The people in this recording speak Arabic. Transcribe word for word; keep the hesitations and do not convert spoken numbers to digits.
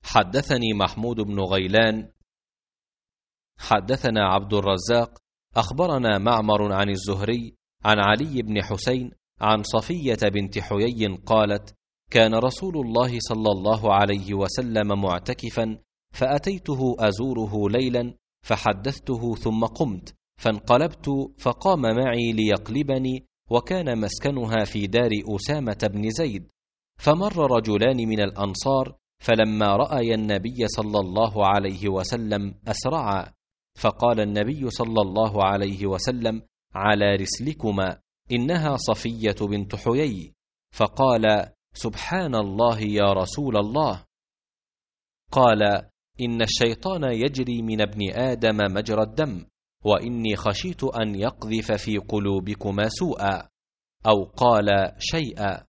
حدثني محمود بن غيلان حدثنا عبد الرزاق أخبرنا معمر عن الزهري عن علي بن حسين عن صفية بنت حيي قالت: كان رسول الله صلى الله عليه وسلم معتكفا، فأتيته أزوره ليلا فحدثته ثم قمت، فانقلبت فقام معي ليقلبني، وكان مسكنها في دار أسامة بن زيد. فمر رجلان من الأنصار، فلما رأي النبي صلى الله عليه وسلم أسرعا، فقال النبي صلى الله عليه وسلم: على رسلكما، إنها صفية بنت حيي. فقال: سبحان الله يا رسول الله. قال: إن الشيطان يجري من ابن آدم مجرى الدم، وإني خشيت أن يقذف في قلوبكما سوءا، أو قال شيئا.